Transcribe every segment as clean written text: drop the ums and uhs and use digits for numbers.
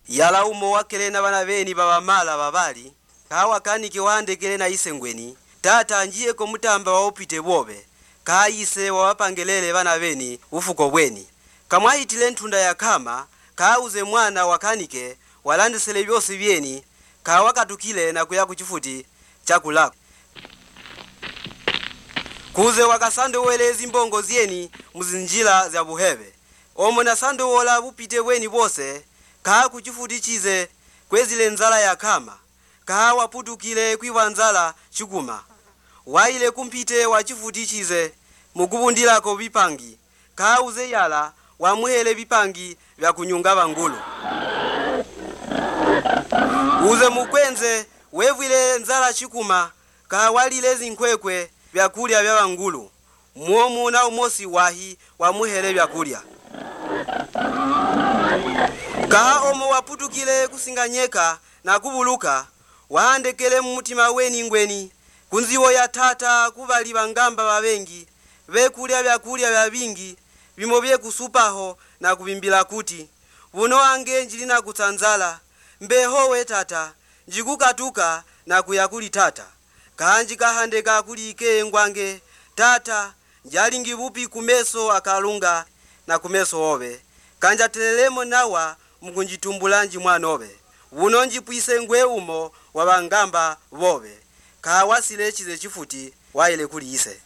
yala umo wakele na bana beni babamala babali kawa kanike wahandekele na ise ngweni tata njiye ko mutamba wa upite bobe kaise wapangelele bana beni ufuko bweni kamwahitile ntunda ya kama kauze mwana wakanike walandisele byose byeni kawakatukile na kuya kuchifuti chakulako kuze wakasando welezi mbongo zyeni muzinjila za buhebe omo na sando wola bupite bweni bose kaa kuchifuti chize kwezile nzala ya kama kaa waputukile kwiwa nzala chikuma waile kumpite wa chifuti chize mukubundilako bipangi kaa uze yala wamuhele bipangi vya kunyunga bangulu uze mukwenze wevwile nzala chikuma kaa walile zinkwekwe vyakulya vya bangulu muomu na umosi wahi wamuhele vyakulya kaa omo waputukile kusinganyeka na kubuluka wahandekele mumutima weni ngweni kunziwo ya tata kubali bangamba babengi bekulya vyakulya vya bingi bimo bye kusupaho na kubimbila kuti buno ange njilina kutsanzala mbehowe tata njikukatuka na kuyakuli tata kanji kahandeka kulike ngwange tata njalingi bupi kumeso akalunga na kumeso obe kanja telelemo nawa mukunjitumbulanji mwanobe buno njipwise ngwe umo wabangamba bobe kawasile chize chifuti waile kulise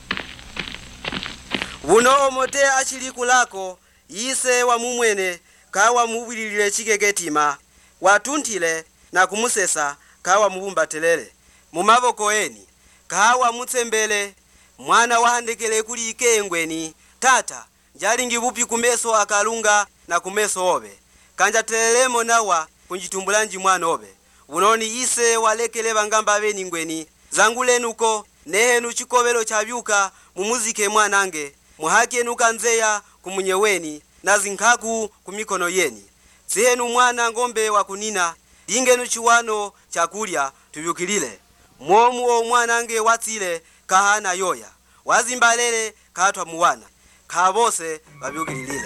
buno omote achili kulako ise wa mumwene kawa mubwilile chikeketima watuntile na kumusesa kawa mubumba-telele mumaboko eni kawa mutsembele mwana wahandekele kulike ngweni tata njalingi bupi kumeso akalunga na kumeso obe kanja telelemo nawa kunjitumbulanji mwana obe unoni ise walekele bangamba beni ngweni zangulenuko nehenu chikobelo chabyuka mumuzike mwanange muhake nuka nzeya kumunyeweni na zinkaku kumikono yeni zihenu mwana ngombe wa kunina dingenu chiwano chakulya tubyukilile mwomu o mwanange watsile kahana yoya wazimbalele katwa muwana kabose babyukilile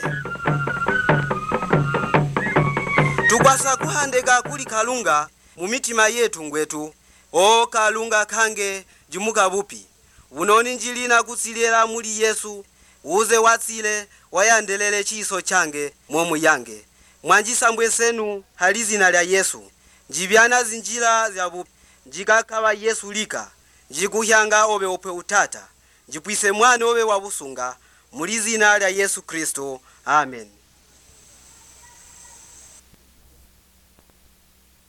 tukwasa kuhandeka kuli kalunga mumitima yetu ngwetu o kalunga kange jimuka bupi unoni njilina kutsilela muli Yesu uze watsile wayandelele chiso change mwomu yange mwanjisambwe senu halizina lya Yesu njibyana zinjila zya bupi njikakaba Yesu lika njikuhyanga obe ope utata njipwise mwana obe wabusunga mulizina lya Yesu Kristo amen.